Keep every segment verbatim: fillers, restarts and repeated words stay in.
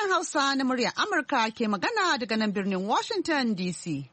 Sashen Hausa na muryar Amurka ke magana daga nan birnin Washington D C.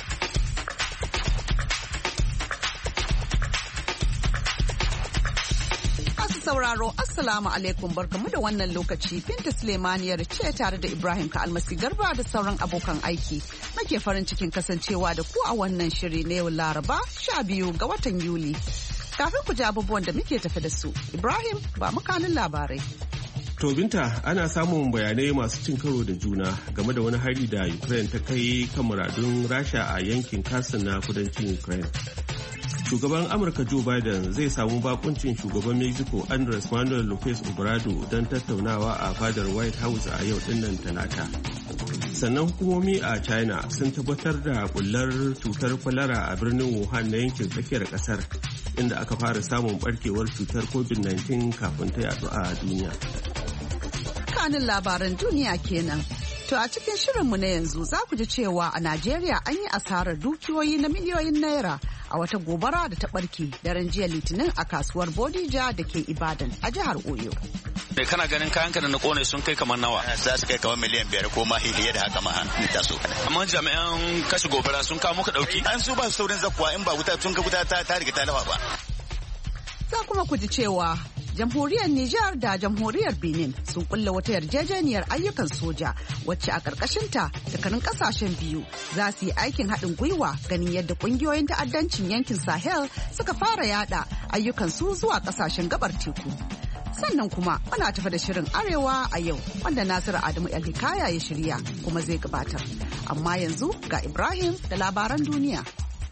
Masu sauraro, Assalamu alaikum, barkamu da wannan lokaci. Binta Sulemaniyar ce tare da Ibrahim Ka'almasi Garba da sauran abokan aiki. Muke farin cikin kasancewa da ku a wannan shiri na yau Laraba sha biyu ga watan Yuli. Kafin ku ji abubuwan da muke tafi da su, Ibrahim ba mukanin labarai. To Binta, ana samun bayanai masu cin karo da juna game da wani hari da Ukraine ta kai kan muradun Rasha a yankin Kherson na kudancin Ukraine. Shugaban Amurka Joe Biden zai samu bakuncin shugaban Mexico Andres Manuel Lopez Obrador don tattaunawa a fadar White House a yau dinnan Talata. Sannan hukumomi a China sun tabbatar da bullar cutar kwalara a birnin Wuhan na yankin tsakiyar kasar, inda aka fara samun barkewar cutar covid nineteen kafin ta yadu a duniya. Kanin labaran duniya kenan. To a cikin shirinmu na yanzu za ku ji cewa a Najeriya an yi asarar dukiyoyi na miliyoyin naira a wata gobara da ta barke daren jiya Litinin a kasuwar Bodija da ke Ibadan a jihar Oyo. Me kana ganin kayanka da na kone sun kai kamar nawa? Za su kai kamar miliyan biyar ko ma fiye da haka ma ni taso. Amma jami'an kashe gobara sun kawo muka dauki. An su ba su saurin zakkuwa in ba wuta tun ka wuta ta riga ta lafa ba. Za kuma ku ji cewa jamhuriyar Nijar da jamhuriyar Benin sun kulla wata yarjejeniyar ayyukan soja wacce a ƙarƙashinta dukkanin ƙasashen biyu za su yi aikin haɗin gwiwa ganin yadda ƙungiyoyin ta'addancin yankin Sahel suka fara yada ayyukan su zuwa ƙasashen gabar teku. Sannan kuma muna tafi da shirin Arewa a yau wanda Nasiru Adamu El Hikaya ya shirya kuma zai gabatar. Amma yanzu ga Ibrahim da labaran duniya.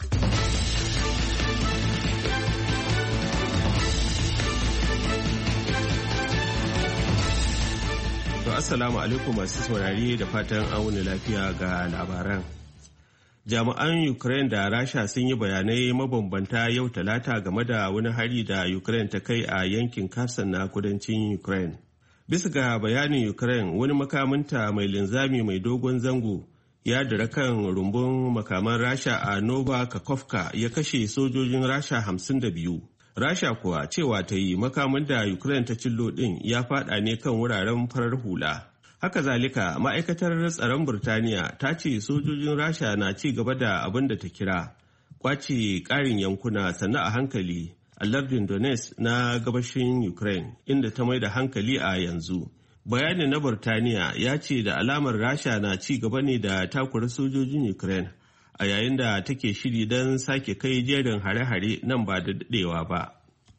Assalamu alaikum masu saurari da fatan an wuni lafiya ga labaran. Jami'an Ukraine da Rasha sun yi bayanai mabambanta yau Talata game da wani hari da Ukraine ta kai a yankin Kherson na kudancin Ukraine. Bisa ga bayanin Ukraine, wani makaminta mai linzami mai dogon zango ya dira kan rumbun makaman Rasha a Nova Kakhovka ya kashe sojojin Rasha hamsin da biyu. Rasha kuwa cewa ta yi makamin da Ukraine ta cillo ɗin ya fada ne kan wuraren farar hula. Haka zalika, ma'aikatar tsaron Burtaniya ta ce sojojin Rasha na ci gaba da abin da ta kira kwace ƙarin yankuna sannan a hankali a lardin Donetsk na gabashin Ukraine, inda ta mai da hankali a yanzu. Bayanin na Burtaniya ya ce da alamar Rasha na ci gaba ne da takura sojojin Ukraine a yayin da take shiri don sake kai jerin hare-hare nan ba da daɗewa ba.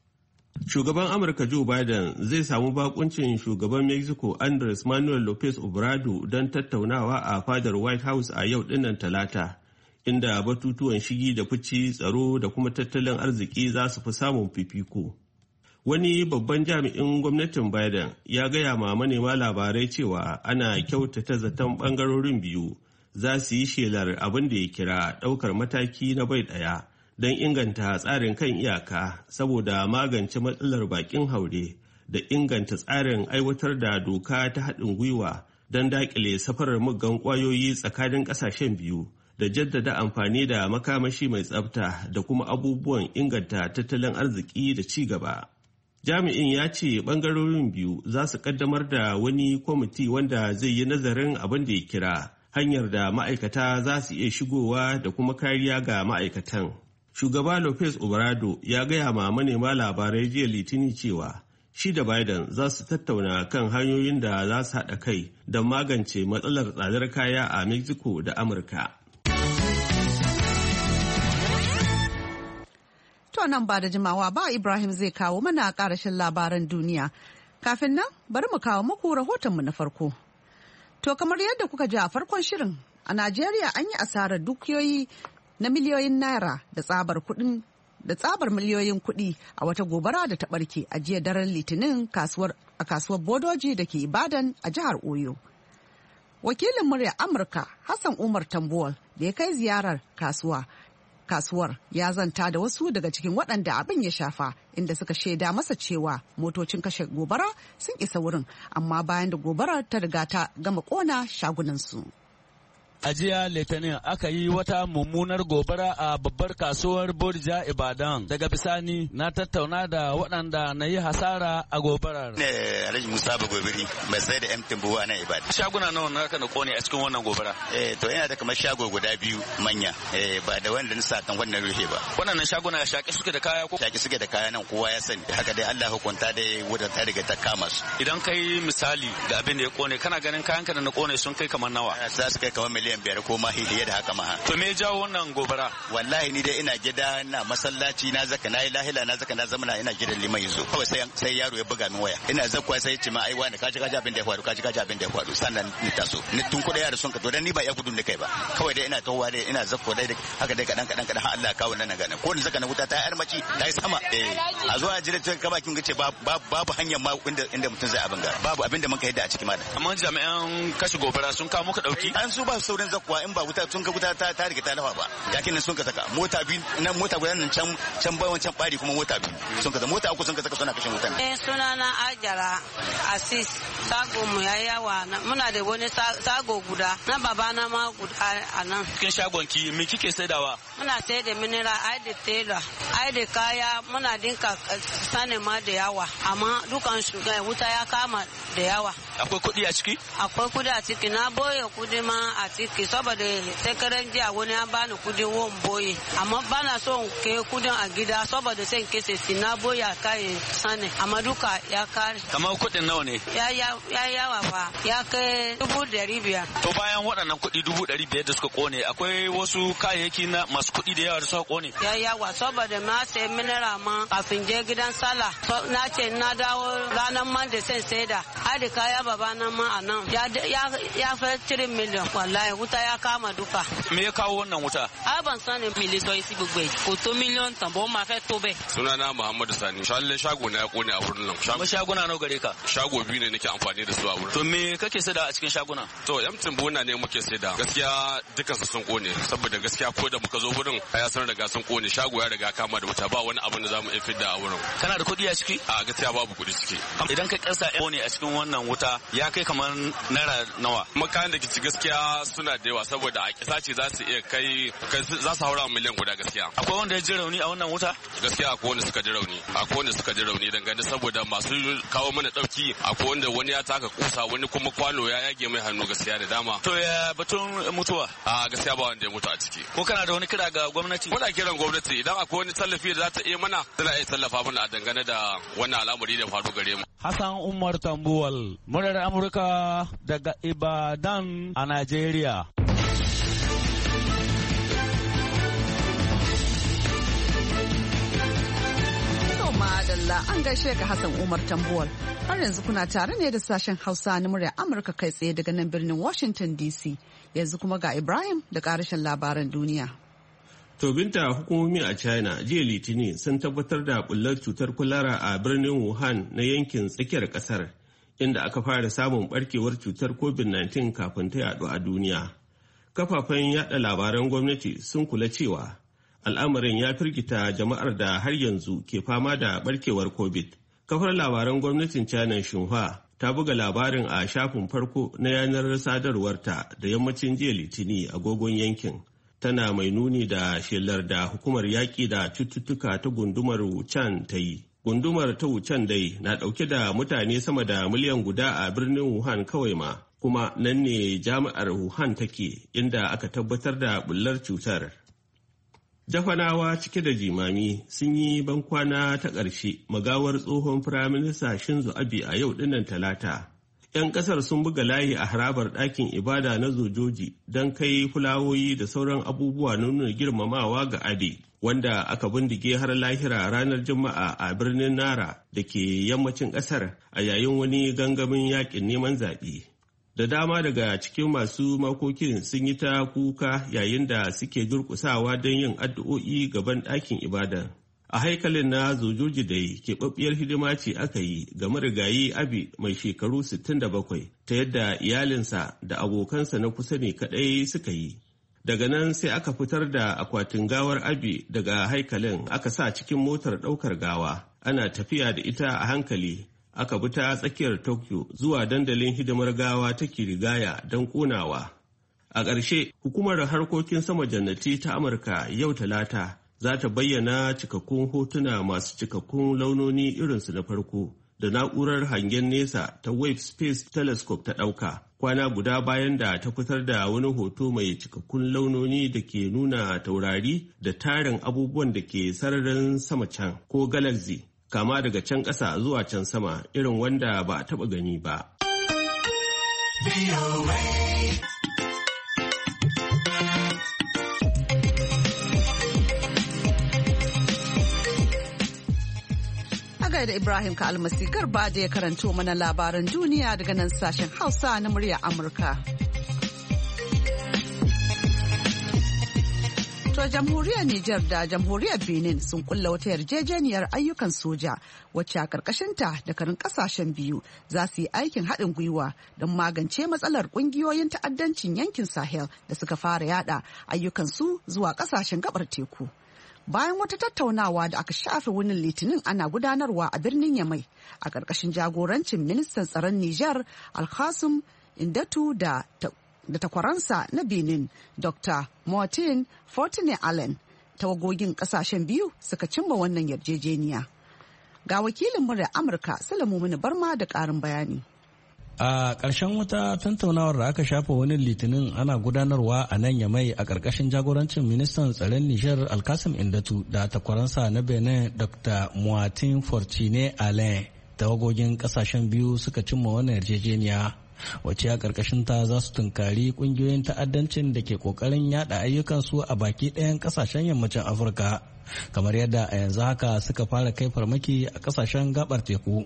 Shugaban Amurka Joe Biden zai samu bakuncin shugaban Mexico Andres Manuel Lopez Obrador don tattaunawa a fadar White House a yau dinnan Talata, inda batutuwan shigi da fici, tsaro da kuma tattalin arziki za su fi samun fifiko. Wani babban jami'in gwamnatin Biden ya gaya ma manema labarai cewa ana kyautata zaton bangarorin biyu za su yi shelar abin da ya kira ɗaukar mataki na bai ɗaya don inganta tsarin kan iyaka saboda magance matsalar bakin haure da inganta tsarin aiwatar da doka ta haɗin gwiwa don daƙile safarar muggan ƙwayoyi tsakanin ƙasashen biyu da jaddada amfani da makamashi mai tsafta da kuma abubuwan inganta tattalin arziki da ci gaba. Jami'in ya ce ɓangarorin biyu za su ƙaddamar da wani kwamiti wanda zai yi nazarin abin da ya kira hanyar da ma'aikata za su iya shigowa da kuma kariya ga ma'aikatan. Shugaba Lopez Obrador ya gaya ma manema labarai jiya Litinin cewa shi da Biden za su tattauna kan hanyoyin da za su haɗa kai don magance matsalar tsadar kaya a Mexico da Amurka. To nan ba da jimawa ba Ibrahim zai kawo mana ƙarashin labaran duniya. Kafin nan bari mu kawo muku rahotonmu na farko. To kamar yadda kuka ji a farkon shirin, a Najeriya an yi asarar dukiyoyi na miliyoyin naira da tsabar kudin da tsabar miliyoyin kuɗi a wata gobara da ta ɓarke a jiya daren Litinin kasuwar a kasuwar Bodoji da ke Ibadan a jihar Oyo. Wakilin murya Amurka Hassan Umar Tambuwal da ya kai ziyarar kasuwa kasuwar ya zanta da wasu daga cikin waɗanda abin ya shafa inda suka shaida masa cewa motocin kashe gobara sun isa wurin amma bayan da gobara ta riga ta gama ƙona shagunansu. A jiya Litinin aka yi wata mummunar gobara a babbar kasuwar Bodija Ibadan. Daga bisani na tattauna da waɗanda na yi hasara a gobarar. Ne Alhaji Musa Bagobiri mai sai da M Timbuwa na Ibadan. Shaguna nawa na kana kone a cikin wannan gobara? Eh to yana da kamar shago guda biyu manya. Eh ba da wanda nisa kan wannan rufe ba. Waɗannan shaguna shaƙi suke da kaya ko? Shaƙi suke da kaya nan kowa ya sani. Haka dai Allah hukunta dai wadda ta riga ta kama su. Idan kai misali ga abin da ya kone kana ganin kayanka da na kone sun kai kamar nawa? Za su kai kamar miliyan biyar ko ma hiye da haka ma. To me ya jawo wannan gobara? Wallahi ni dai ina gida na masallaci na zaka na yi lahila na zaka na zamana ina gidan liman yanzu. Kawai sai sai yaro ya buga min waya. Ina zakwa sai ya ce ma ai wani kaji kaji abin da ya faru kaji kaji abin da ya faru sannan ni taso. Ni tun kuɗa yaro sun ka to dan ni ba ya gudun da kai ba. Kawai dai ina tawowa dai ina zakwa dai haka dai kadan kadan kadan har Allah ya kawo nan gane. Ko ni zaka na wuta ta yar maci ta yi sama. Eh a zo a jira ta kaba kin ce babu hanyar ma inda inda mutum zai abin ga. Babu abin da muka yi da a ciki ma. Amma jami'an kashe gobara sun kawo muka dauki. An su ba saurin zakwa in ba wuta tun ka wuta ta ta riga ta lafa ba. Yakin nan sun ka saka mota biyu nan mota guda nan can can bai wancan bari kuma mota biyu sun ka mota uku sun ka saka suna kashin wutan. Eh sunana Ajara Asis sago mu ya yawa muna da wani sago guda na baba na ma guda a nan. Kin shagon ki me kike saidawa? Muna sai da mineral ai da tela ai da kaya muna dinka sane ma da yawa amma dukan su wuta ya kama da yawa. Akwai kuɗi a ciki? Akwai kuɗi a ciki na boye kuɗi ma a ciki saboda sekaran jiya wani ya bani kuɗi won boye amma bana so ke kuɗin a gida saboda sai kese si na boye kai sane amma duka ya kare. Kamar kuɗin nawa ne? Ya ya yawa fa ya kai dubu ɗari biyar. To bayan waɗannan kuɗi dubu ɗari biyar da suka kone akwai wasu kayayyaki na masu kuɗi da yawa da suka kone? Ya yawa saboda na sai mineral ma kafin je gidan sallah na ce na dawo ranar man da sai sai da hadi kaya baba na ma a nan ya ya fa three million wallahi wuta ya kama duka. Me ya kawo wannan wuta? A ban sani miliso isi gbogbo ko to million tambo ma fa to be. Sunana Muhammadu Sani. Shalle shago na ya kone a wurin nan. Shago shaguna nawa gare ka? Shago biyu ne nake amfani da su a wurin. To me kake saida a cikin shaguna? To yamtin bona ne muke saida. Gaskiya dukan su sun kone saboda gaskiya ko da muka zo wurin ya san riga sun kone shago ya riga kama da wuta ba wani abin da zamu iya fidda a wurin. Kana da kuɗi a ciki? A gaskiya babu kuɗi ciki. Idan ka kasa ne a cikin wannan wuta ya kai kamar naira nawa? Makayan da ke ci gaskiya suna da yawa saboda a kisa ce za su iya kai za su haura miliyan guda gaskiya. Akwai wanda ya ji rauni a wannan wuta? Gaskiya akwai wanda suka ji rauni. Akwai wanda suka ji rauni dangane saboda masu kawo mana dauki akwai wanda wani ya taka kusa wani kuma kwano ya yage mai hannu gaskiya da dama. To ya batun mutuwa? A gaskiya ba wanda ya mutu a ciki. Ko kana da wani kira ga gwamnati? Muna kiran gwamnati idan akwai wani tallafi da za ta iya mana tana iya tallafa mana a dangane da wannan al'amari da faru gare mu. Hassan Umar Tambuwal, murar Amurka daga Ibadan a Najeriya. Madalla an gaishe ka Hassan Umar Tambuwal. Har yanzu kuna tare ne da sashen Hausa na murya Amurka kai tsaye daga nan birnin Washington D C. Yanzu kuma ga Ibrahim da karashin labaran duniya. To binta hukumomi a China jiya Litinin sun tabbatar da bullar cutar kulara a birnin Wuhan na yankin tsakiyar kasar inda aka fara samun barkewar cutar covid nineteen kafin ta yadu a duniya. Kafafen yada labaran gwamnati sun kula cewa al'amarin ya firgita jama'ar da har yanzu ke fama da barkewar covid. Kafar labaran gwamnatin China Xinhua ta buga labarin a shafin farko na yanar sadarwarta da yammacin jiya Litinin agogon yankin. Tana mai nuni da shelar da hukumar yaƙi da cututtuka ta gundumar Wuhan ta yi. Gundumar ta Wuhan dai na ɗauke da mutane sama da miliyan guda a birnin Wuhan kawai ma, kuma nan ne jami'ar Wuhan take inda aka tabbatar da bullar cutar. Jafanawa cike da jimami sun yi bankwana ta ƙarshe magawar tsohon firaminista Shinzo Abe a yau dinnan Talata. 'Yan ƙasar sun buga layi a harabar ɗakin ibada na Zojoji don kai fulawoyi da sauran abubuwa na nuna girmamawa ga Abe, wanda aka bindige har lahira ranar Juma'a a birnin Nara da ke yammacin ƙasar a yayin wani gangamin yaƙin neman zaɓe. Da dama daga cikin masu makokin sun yi ta kuka yayin da suke durƙusawa don yin addu'o'i gaban ɗakin ibada. A haikalin na Zojoji dai keɓaɓɓiyar hidima ce aka yi ga marigayi Abi mai shekaru sittin da bakwai ta yadda iyalinsa da abokansa na kusa ne kaɗai suka yi. Daga nan sai aka fitar da akwatin gawar Abi daga haikalin aka sa cikin motar ɗaukar gawa. Ana tafiya da ita a hankali. Aka bi ta tsakiyar Tokyo zuwa dandalin hidimar gawa ta Kirigaya don ƙonawa. A ƙarshe, hukumar harkokin sama jannati ta Amurka yau Talata za ta bayyana cikakkun hotuna masu cikakkun launoni irinsu na farko da na'urar hangen nesa ta Webb Space Telescope ta ɗauka. Kwana guda bayan da ta fitar da wani hoto mai cikakkun launoni da ke nuna taurari da tarin abubuwan da ke sararin sama can ko galaxy, kama daga can ƙasa zuwa can sama irin wanda ba a taɓa gani ba. Da Ibrahim ka almasi garba da ya karanto mana labaran duniya daga nan sashen Hausa na murya Amurka. To jamhuriyar Nijar da jamhuriyar Benin sun kulla wata yarjejeniyar ayyukan soja wacce a ƙarƙashinta dakarun ƙasashen biyu za su yi aikin haɗin gwiwa don magance matsalar ƙungiyoyin ta'addancin yankin Sahel da suka fara yada ayyukansu zuwa ƙasashen gabar teku. Bayan wata tattaunawa da aka shafe wunin litinin ana gudanarwa a birnin Yamai a ƙarƙashin jagorancin ministan tsaron Nijar Alkasum Indatu da da takwaransa na Benin Doctor Martin Fortune Allen, tawagogin ƙasashen biyu suka cimma wannan yarjejeniya. Ga wakilin murya Amurka Salamu Mini Barma da ƙarin bayani. A ƙarshen wata tattaunawar da aka shafa wani litinin ana gudanarwa a nan Yamai a ƙarƙashin jagorancin ministan tsaron Nijar Alkasim Indatu da takwaransa na Benin Doctor Martin Fortune Allen, tawagogin ƙasashen biyu suka cimma wannan yarjejeniya wacce a ƙarƙashin ta za su tunkari ƙungiyoyin ta'addancin da ke ƙoƙarin yada ayyukansu a baki ɗayan ƙasashen yammacin Afirka, kamar yadda a yanzu haka suka fara kai farmaki a ƙasashen gabar teku.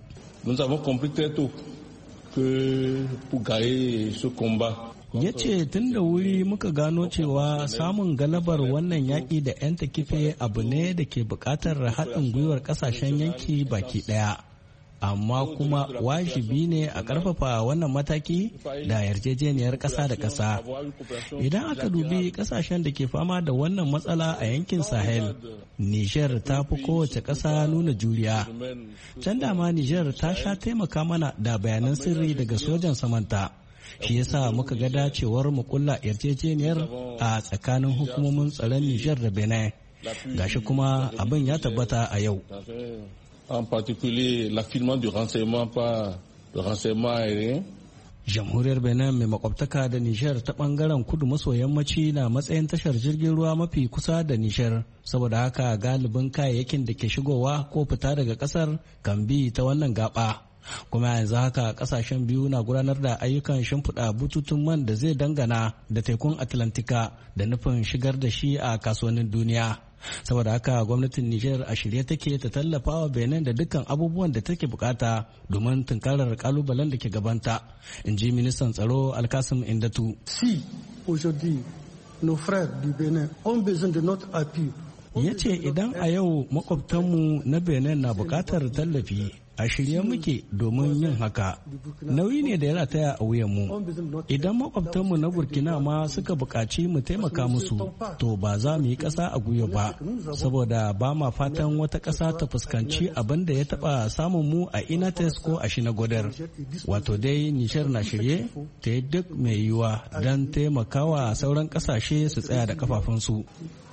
Ya ce tun da wuri muka gano cewa samun galabar wannan yaƙi da 'yan takife abu ne da ke buƙatar haɗin gwiwar ƙasashen yanki baki ɗaya. Amma kuma wajibi ne a ƙarfafa wannan mataki da yarjejeniyar ƙasa da ƙasa. Idan aka dubi ƙasashen da ke fama da wannan matsala a yankin Sahel, Nijar ta fi kowace ƙasa nuna juriya. Can dama Nijar ta sha taimaka mana da bayanan sirri daga sojan samanta. Shi yasa muka ga dacewar mu kulla yarjejeniyar a tsakanin hukumomin tsaron Nijar da Benin. Gashi kuma abin ya tabbata a yau. En particulier l'affinement du renseignement par le renseignement aérien. Jamhuriyar Benin mai makwabtaka da Nijar ta bangaren kudu maso yammaci na matsayin tashar jirgin ruwa mafi kusa da Nijar, saboda haka galibin kayayyakin da ke shigowa ko fita daga kasar kan bi ta wannan gaba. Kuma yanzu haka kasashen biyu na gudanar da ayyukan shimfiɗa bututun man da zai dangana da tekun Atlantika da nufin shigar da shi a kasuwannin duniya. Saboda haka gwamnatin Nijar a shirye take ta tallafa wa Benin da dukkan abubuwan da take bukata domin tunkarar kalubalen da ke gabanta, in ji ministan tsaro Alkasim Indatu. Si aujourd'hui nos frères du Bénin ont besoin de notre appui. Ya ce idan a yau makwabtanmu na Benin na bukatar tallafi, a shirye muke domin yin haka. Nauyi ne da ya rataya a wuyanmu. Idan makwabtanmu na Burkina ma suka buƙaci mu taimaka musu, to ba za mu yi ƙasa a gwiwa ba, saboda ba ma fatan wata ƙasa ta fuskanci abin da ya taɓa samun mu a Inates ko a Shinagodar. Wato dai Nishar na shirye ta yi duk mai yiwuwa don taimakawa sauran ƙasashe su tsaya da kafafunsu.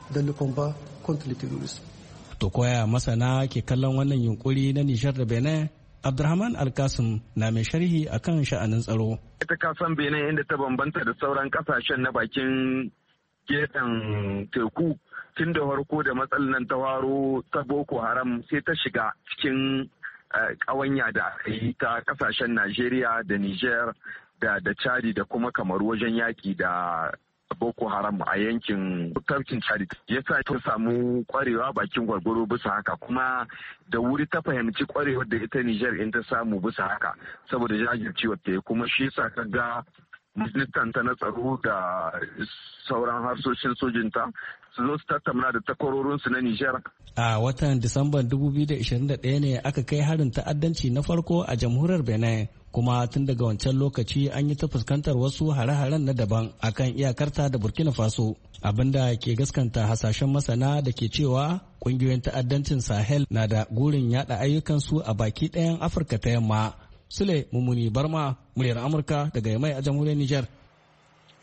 To koya masana ke kallon wannan yunkuri na Nijar da Benin? Abdurrahman Alkasim na mai sharhi akan sha'anin tsaro. Ita kasan Benin inda ta bambanta da sauran kasashen na bakin gefen teku tun da farko da matsalan ta waro ta Boko Haram sai ta shiga cikin ƙawanya da aka yi ta kasashen Najeriya da Nijar da da Chadi da kuma Kamaru wajen yaƙi da Boko Haram a yankin tafkin Chad ya sa ta samu kwarewa bakin gwargwaro bisa haka, kuma da wuri ta fahimci kwarewar da ita Nijar in ta samu bisa haka saboda jajircewar ta, kuma shi yasa ka ga ministan ta na tsaro da sauran harsoshin sojinta su zo su tattauna da takwarorinsu na Nijar. A watan Disamban dubu biyu da ashirin da ɗaya ne aka kai harin ta'addanci na farko a jamhuriyar Benin, kuma tun daga wancan lokaci an yi ta fuskantar wasu hare-haren na daban akan iyakarta da Burkina Faso, abinda ke gaskanta hasashen masana da ke cewa kungiyoyin ta'addancin Sahel na da gurin yada ayyukansu a baki ɗayan Afirka ta yamma. Sule Mumuni Barma, muryar Amurka daga Yamai a jamhuriyar Nijar.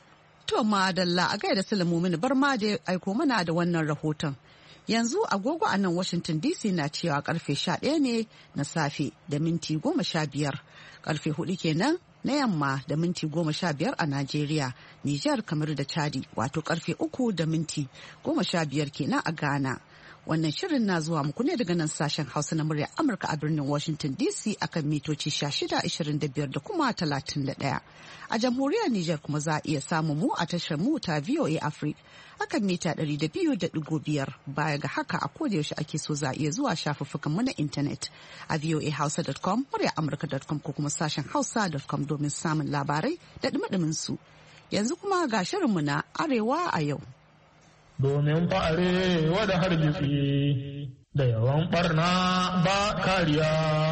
To madalla a gaida Sulaimu mini barma da aiko mana da wannan rahoton. Yanzu agogo a nan Washington D C na cewa karfe sha ɗaya ne na safe da minti goma sha biyar. Karfe hudu kenan na yamma da minti goma sha biyar a Najeriya, Nijar, kamar da Chadi, wato karfe uku da minti goma sha biyar kenan a Ghana. Wannan shirin na zuwa muku ne daga nan sashen Hausa na murya Amurka a birnin Washington D C akan mitoci sha shida, ashirin da biyar da kuma talatin da ɗaya. A jamhuriyar Nijar kuma za a iya samun mu a tashar mu ta V O A Africa akan mita ɗari da biyu da ɗigo biyar. Baya ga haka a koda yaushe ake so za a iya zuwa shafuffukan mu na intanet a voa hausa dot com, murya amurka dot com ko kuma sashen hausa dot com domin samun labarai da ɗumi su. Yanzu kuma ga shirinmu na Arewa a yau. Domin fa'are wada hargitsi da yawan barna ba kariya.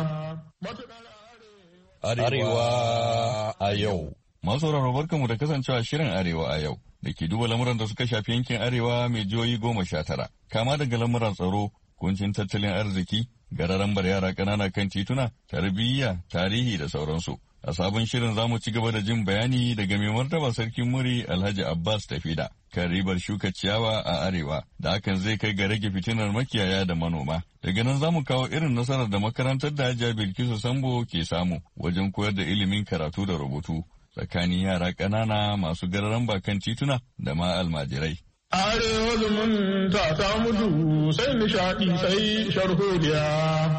Arewa a yau. Masu sauraro barkanmu da kasancewa shirin Arewa a yau da ke duba lamuran da suka shafi yankin Arewa mai jihohi goma sha tara, kama daga lamuran tsaro, kuncin tattalin arziki, gararan bar yara ƙanana kan tituna, tarbiyya, tarihi da sauransu. A sabon shirin za mu ci gaba da jin bayani daga mai martaba sarkin muri Alhaji Abbas Tafida kan ribar shuka ciyawa a Arewa da hakan zai kai ga rage fitinar makiyaya da manoma. Daga nan za mu kawo irin nasarar da makarantar da Hajiya Bilkisu Sambo ke samu wajen koyar da ilimin karatu da rubutu tsakanin yara ƙanana masu gararan bakan tituna da ma almajirai. Arewa zumunta ta mutu sai nishaɗi sai sharholiya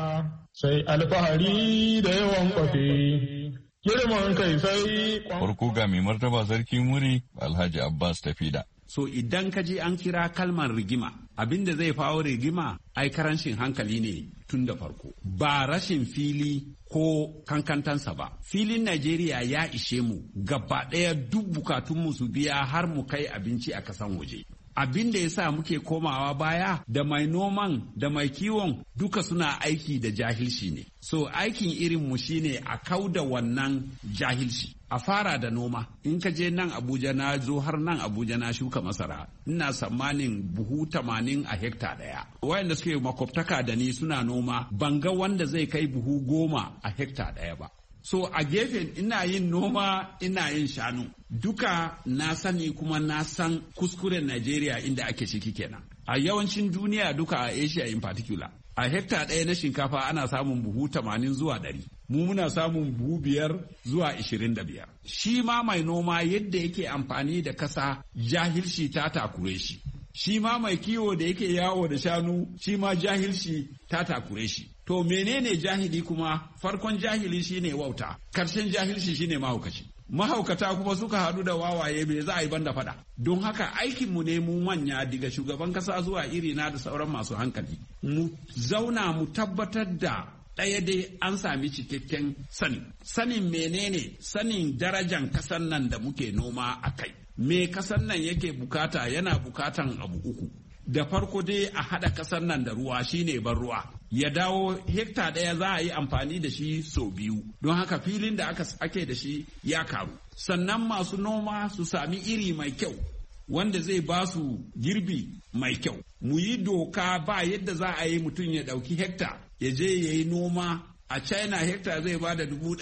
sai alfahari da yawan kwafe. Girman kai sai farko ga mai martaba sarki muri Alhaji Abbas Tafida. So idan ka je an kira kalmar rigima, abinda zai fawo rigima ai karancin hankali ne tun da farko. Ba rashin fili ko kankantansa ba. Filin Najeriya ya ishe mu gaba ɗaya duk bukatunmu su biya har mu kai abinci a kasan waje. Abin da ya sa muke komawa baya da mai noman da mai kiwon duka suna aiki da jahilci ne. So aikin irinmu shine a kauda wannan jahilci. A fara da noma. In ka je nan Abuja na zo har nan Abuja na shuka masara. Ina tsammanin buhu tamanin a hekta ɗaya. Wayanda suke makwabtaka da ni suna noma ban ga wanda zai kai buhu goma a hekta ɗaya ba. So a gefen ina yin noma ina yin shanu. Duka na sani kuma na san kuskuren Najeriya inda ake ciki kenan. A yawancin duniya duka a Asia in particular. A hekta ɗaya na shinkafa ana samun buhu tamanin zuwa ɗari. Mu muna samun buhu biyar zuwa ishirin da biyar. Shi ma mai noma yadda yake amfani da kasa jahilci ta takure shi. Shi ma mai kiwo da yake yawo da shanu shi ma jahilci ta takure shi. To menene jahili kuma? Farkon jahili shine wauta, karshen jahilci shine mahaukaci. Mahaukata kuma suka haɗu da wawaye bai za a yi banda faɗa. Don haka aikinmu ne mu manya daga shugaban kasa zuwa irina da sauran masu hankali. Mu zauna mu tabbatar da ɗaya dai an sami cikakken sani. Sanin menene? Sanin darajan kasan nan da muke noma a kai. Me kasan nan yake bukata? Yana bukatan abu uku. Da farko dai a haɗa ƙasar nan da ruwa shine ban ruwa ya dawo hekta ɗaya za a yi amfani da shi sau biyu don haka filin da aka ake da shi ya karu. Sannan masu noma su sami iri mai kyau wanda zai ba su girbi mai kyau. Mu yi doka ba yadda za a yi mutum ya ɗauki hekta ya je ya yi noma a China hekta zai ba da buhu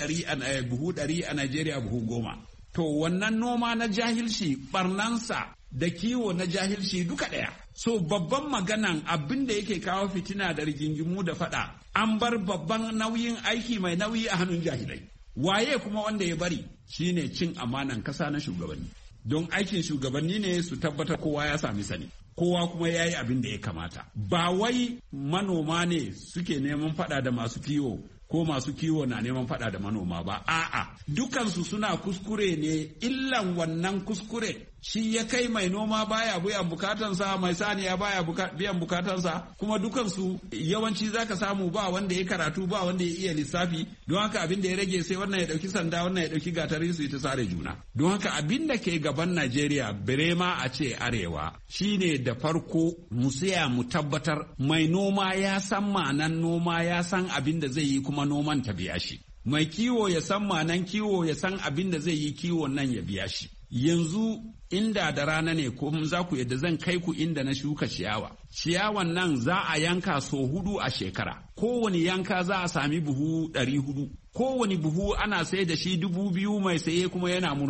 ɗari a Najeriya buhu goma. To wannan noma na jahilci barnansa da kiwo na jahilci duka ɗaya. So babban maganan abin da yake kawo fitina da rigingimu da fada an bar babban nauyin aiki mai nauyi a hannun jahilai. Waye kuma wanda ya bari shine cin amanan kasa na shugabanni. Don aikin shugabanni ne su tabbatar kowa ya sami sani. Kowa kuma ya yi abin da ya kamata. Ba wai manoma ne suke neman fada da masu kiwo ko masu kiwo na neman fada da manoma ba. A'a, dukansu suna kuskure ne, illan wannan kuskure shi ya kai mai noma baya biyan bukatansa, mai saniya baya biyan bukatansa, kuma dukansu yawanci zaka samu ba wanda ya karatu ba wanda ya iya lissafi. Don haka abin da ya rage sai wannan ya dauki sanda wannan ya dauki gatari su ta sare juna. Don haka abin da ke gaban Najeriya birema a ce arewa shine da farko mu tsaya mu tabbatar mai noma ya san ma'anan noma, ya san abin da zai yi kuma noman ta biya shi. Mai kiwo ya san ma'anan kiwo, ya san abin da zai yi kiwon nan ya biya shi. Yanzu inda da rana ne ko za ku yadda zan kai ku inda na shuka ciyawa. Ciyawan nan za a yanka so hudu a shekara. Kowane yanka za a sami buhu ɗari hudu. Kowane buhu ana sai da shi dubu biyu, mai saye kuma yana murna.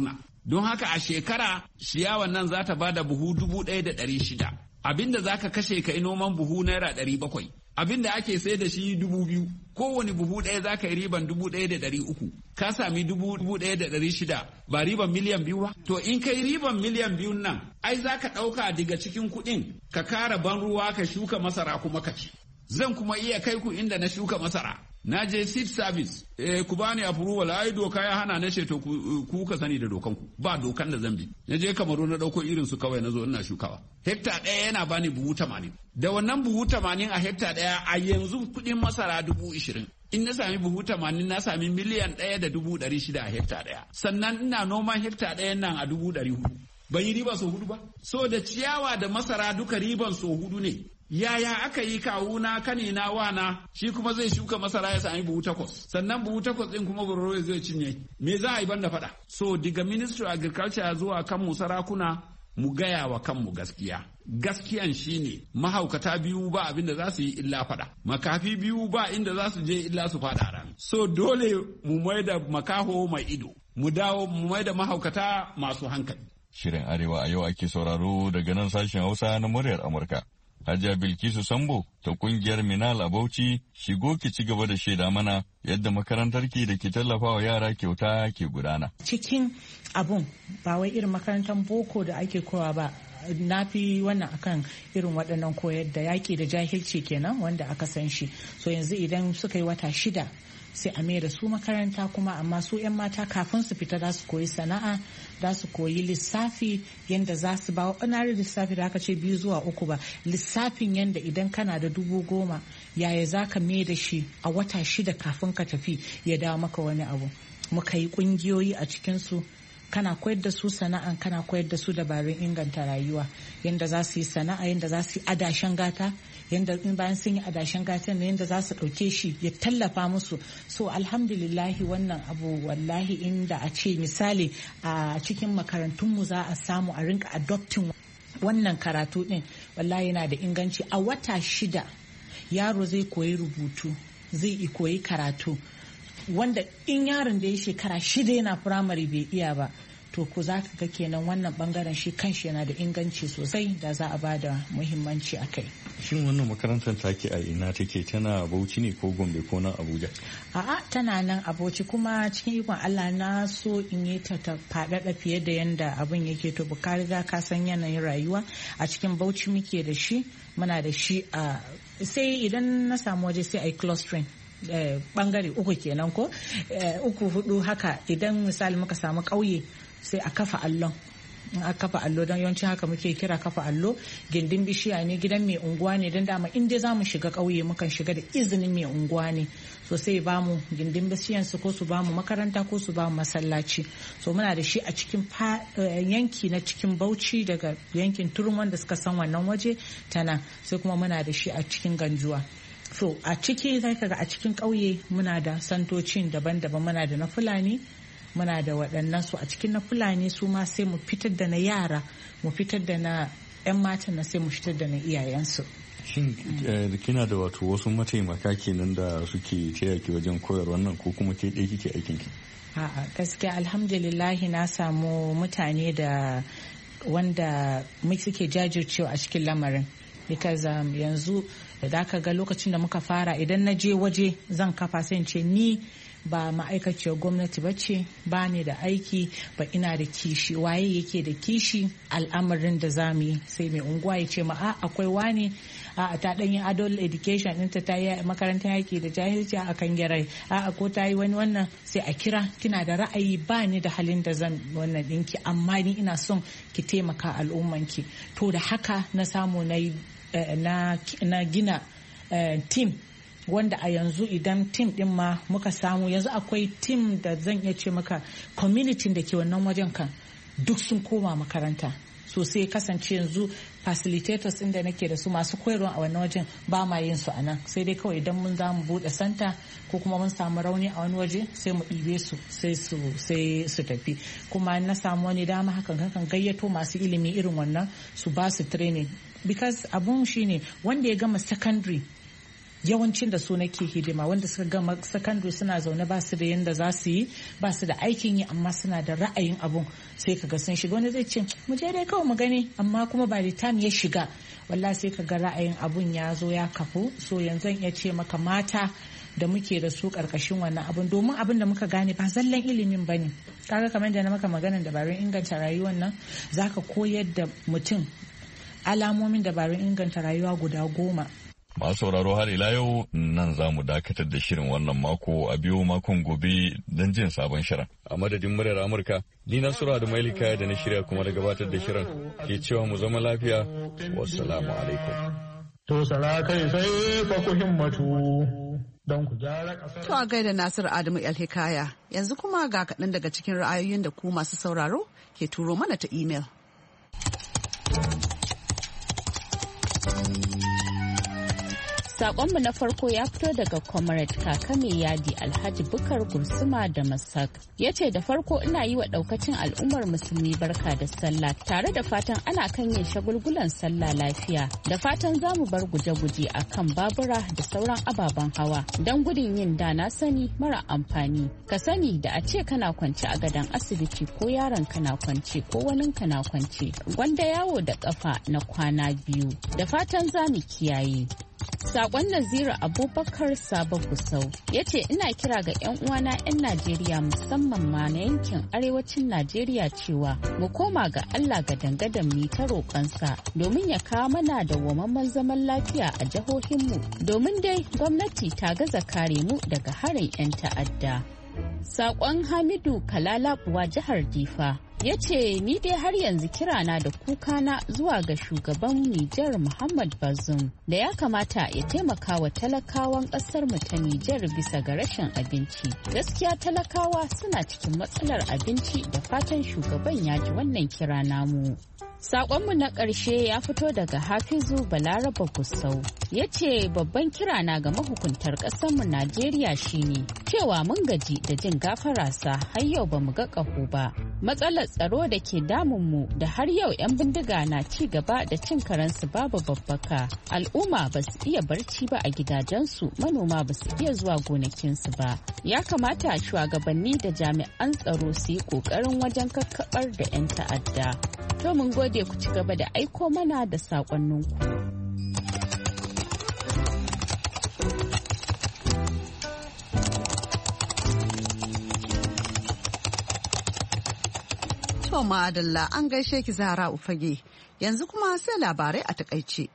don haka a shekara ciyawan nan za ta ba da buhu dubu ɗaya da ɗari shida abinda za ka kashe ka yi noman buhu naira ɗari bakwai abinda ake sai da shi dubu biyu kowane buhu ɗaya za ka yi riban dubu ɗaya da ɗari uku ka sami dubu ɗaya da ɗari shida ba riban miliyan biyu ba to in kai riban miliyan biyun nan ai za ka ɗauka daga cikin kuɗin ka kara ban ruwa ka shuka masara kuma ka ci zan kuma iya kai ku inda na shuka masara na je seed service eh, ku bani approval ai doka ya hana na ce to ku ka sani da dokan ku ba dokan da zan bi na je Kamaru na dauko irin su kawai na zo ina shukawa hekta ɗaya yana bani buhu tamanin da wannan buhu tamanin a hekta ɗaya a yanzu kuɗin masara dubu ishirin in na sami buhu tamanin na sami miliyan ɗaya da dubu ɗari shida a hekta ɗaya sannan ina noman hekta ɗayan nan a dubu ɗari hudu ban yi riba so hudu ba so da ciyawa da masara duka riban so hudu ne yaya aka yi kawuna kanina wana shi kuma zai shuka masara ya sami buhu takwas sannan buhu takwas din kuma bororo zai cinye me za a yi banda faɗa so daga ministry of agriculture zuwa kanmu sarakuna mu gaya wa kanmu gaskiya gaskiyan shine mahaukata biyu ba abinda za su yi illa faɗa makafi biyu ba inda za su je illa su faɗa rami so dole mu mai da makaho mai ido mu dawo mu mai da mahaukata masu hankali. Shirin Arewa a yau ake sauraro daga nan sashen Hausa na muryar Amurka. Hajiya Bilkisu Sambo ta kungiyar Minal a Bauchi shigo ki ci gaba da shaida mana yadda makarantar ki da ke tallafawa yara kyauta ke gudana. Cikin abun ba wai irin makarantar boko da ake kowa ba na fi wannan akan irin waɗannan koyar da yaƙi da jahilci kenan wanda aka san shi. So yanzu idan suka yi wata shida sai a mai da su makaranta kuma amma su 'yan mata kafin su fita za su koyi sana'a za su koyi lissafi yadda za su ba wani lissafi da aka ce biyu zuwa uku ba lissafin yadda idan kana da dubu goma yaya za ka mai da shi a wata shida kafin ka tafi ya dawo maka wani abu muka yi kungiyoyi a cikinsu kana koyar da su sana'an kana koyar da su dabarun inganta rayuwa yadda za su yi sana'a yadda za su yi adashen gata yadda in bayan sun yi adashen gata ne yadda za su ɗauke shi ya tallafa musu so alhamdulillahi wannan abu wallahi inda a ce misali a cikin makarantunmu za a samu a rinka adopting wannan karatu ɗin wallahi yana da inganci a wata shida yaro zai koyi rubutu zai koyi karatu wanda in yaron da ya shekara shida yana firamare bai iya ba to ku za ka ga kenan wannan bangaren shi kanshi yana da inganci sosai da za a bada muhimmanci a kai. Shin wannan makarantar take a ina take tana Bauchi ne ko Gombe ko na Abuja? A'a tana nan a Bauchi kuma cikin ikon Allah na so in yi ta faɗaɗa fiye da yanda abin yake to ka riga ka san yanayin rayuwa a cikin Bauchi muke da shi muna da shi a sai idan na samu waje sai a yi clustering. Bangare uku kenan ko uku hudu haka idan misali muka samu ƙauye sai a kafa allon in a kafa allo don yawanci haka muke kira kafa allo gindin bishiya ne gidan mai unguwa ne don dama in dai za mu shiga ƙauye mukan shiga da izinin mai unguwa ne so sai ba mu gindin bishiyansu ko su ba mu makaranta ko su ba mu masallaci so muna da shi a cikin yanki na cikin Bauchi daga yankin Turman da suka san wannan waje tana sai kuma muna da shi a cikin Ganjuwa. So a ciki zai kaga a cikin ƙauye muna da santocin daban-daban muna da na Fulani muna da waɗannan su a cikin na Fulani su ma sai mu fitar da na yara mu fitar da na 'yan matan na sai mu fitar da na iyayensu. Shin kina da wato wasu mataimaka kenan da suke taya ki wajen koyar wannan ko kuma ke ɗaya kike aikin ki? A'a gaskiya alhamdulillahi na samu mutane da wanda suke jajircewa a cikin lamarin. Because um, yanzu da aka ga lokacin da muka fara idan na je waje zan kafa sai ce ni ba ma'aikaciyar gwamnati ba ce ba ne da aiki ba ina da kishi waye yake da kishi al'amarin da za mu yi sai mai unguwa ya ce ma a akwai wani a ta dan yi adult education ɗinta ta yi makarantar yaki da jahilci a kan gyarai a ko ta yi wani wannan sai a kira kina da ra'ayi ba ni da halin da zan wannan ɗinki amma ni ina son ki taimaka al'ummanki to da haka na samu na yi Na, na gina uh, team wanda a yanzu idan team din ma muka samu yanzu akwai team da zan iya ce maka community da ke wannan wajen kan duk sun koma makaranta so sai kasance yanzu facilitators inda nake da su masu koyarwa a wannan wajen ba ma yin su a nan sai dai kawai idan mun za mu bude santa ko kuma mun samu rauni a wani waje sai mu ɗibe su sai su sai su tafi kuma na samu wani dama hakan kan gayyato masu ilimi irin wannan su ba su training because abun shine wanda ya gama secondary yawancin da su nake hidima wanda suka gama secondary suna zaune ba su da yanda za su yi ba su da aikin yi amma suna da ra'ayin abun sai kaga sun shiga wanda zai ce mu je dai kawai mu gani amma kuma ba da time ya shiga wallahi sai kaga ra'ayin abun ya zo ya kafu. So yanzu iya ce maka mata da muke da su karkashin wannan abun domin abin da muka gane ba zallan ilimin bane. Kaga kamar da na maka maganar dabarun inganta rayuwar nan zaka koyar da mutum alamomin dabarun inganta rayuwa guda goma. Masu sauraro har ila yau nan za mu dakatar da shirin wannan mako a biyo makon gobe don jin sabon shirin. A madadin muryar Amurka, ni Nasura da Mailika da na shirya kuma da gabatar da shirin ke cewa mu zama lafiya. Wassalamu alaikum. To sala kai sai fa ku himmatu don ku gyara ƙasa. To a gaida Nasiru Adamu Alhikaya yanzu kuma ga kaɗan daga cikin ra'ayoyin da ku masu sauraro ke turo mana ta imel. Sakonmu na farko ya fito daga Comrade Kaka mai yadi Alhaji Bukar Gursuma da Masak. Ya ce da farko ina yi wa daukacin al'ummar musulmi barka da sallah tare da fatan ana kan yin shagulgulan sallah lafiya. Da fatan za mu bar guje-guje a kan babura da sauran ababen hawa don gudun yin da na sani mara amfani. Ka sani da a ce kana kwance a gadon asibiti ko yaron kana kwance ko wanin kana kwance. Gwanda yawo da kafa na kwana biyu. Da fatan za mu kiyaye. Sakon Naziru Abubakar Sabo Gusau ya ce ina kira ga 'yan uwana 'yan Najeriya musamman ma na yankin arewacin Najeriya cewa mu koma ga Allah ga dangadan mu ta roƙonsa domin ya kawo mana da wamamman zaman lafiya a jihohinmu domin dai gwamnati ta gaza kare mu daga harin 'yan ta'adda. Sakon Hamidu Kalalabuwa jihar Difa ya ce ni dai har yanzu kirana da kukana zuwa ga shugaban Nijar Muhammad Bazoum da ya kamata ya taimaka wa talakawan kasar mu ta Nijar bisa ga rashin abinci. Gaskiya talakawa suna cikin matsalar abinci da fatan shugaban ya ji wannan kira namu. Sakonmu na ƙarshe ya fito daga Hafizu Balaraba Gusau. Ya ce babban kirana ga mahukuntar ƙasarmu Najeriya shine cewa mun gaji da jin gafararsa har yau ba mu ga ƙaho ba. Matsalar tsaro da ke damunmu da har yau 'yan bindiga na ci gaba da cin karensu babu babbaka. Al'umma ba su iya barci ba a gidajensu, manoma ba su iya zuwa gonakinsu ba. Ya kamata shugabanni da jami'an tsaro su yi ƙoƙarin wajen kakkaɓar da 'yan ta'adda. To mun gode ku ci gaba da aiko mana da saƙonninku. To ma'adalla an gaishe ki Zahra Ufage. Yanzu kuma sai labarai a takaice.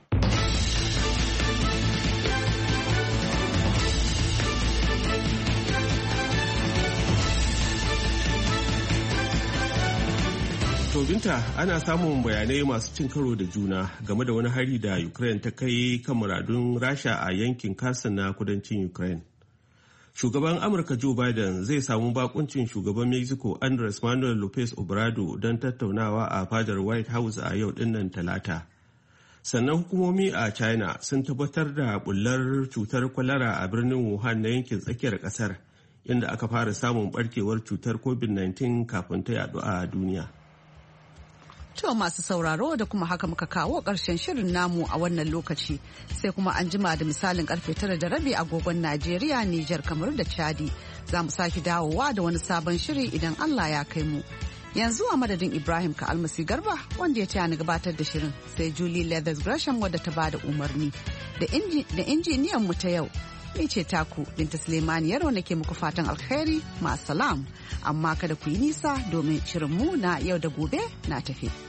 To binta ana samun bayanai masu cin karo da juna game da wani hari da Ukraine ta kai kan muradun Rasha a yankin Kherson na kudancin Ukraine. Shugaban Amurka Joe Biden zai samu bakuncin shugaban Mexico Andres Manuel Lopez Obrador don tattaunawa a fadar White House a yau dinnan Talata. Sannan hukumomi a China sun tabbatar da bullar cutar kwalara a birnin Wuhan na yankin tsakiyar kasar, inda aka fara samun barkewar cutar covid nineteen kafin ta yadu a duniya. To masu sauraro da kuma haka muka kawo ƙarshen shirin namu a wannan lokaci, sai kuma an jima da misalin karfe tara da rabi agogon Najeriya, Nijar, Kamaru da Chadi. Za mu sake dawowa da wani sabon shiri idan Allah ya kai mu. Yanzu a madadin Ibrahim ka almasi Garba wanda ya taya ni gabatar da shirin, sai Julie Leathers Gresham wadda ta bada umarni da injiniyan mu ta yau. Ni ce taku Binta Suleimani Yaro nake muku fatan alkhairi, ma'asalam, amma kada ku yi nisa domin shirin mu na yau da gobe na tafi.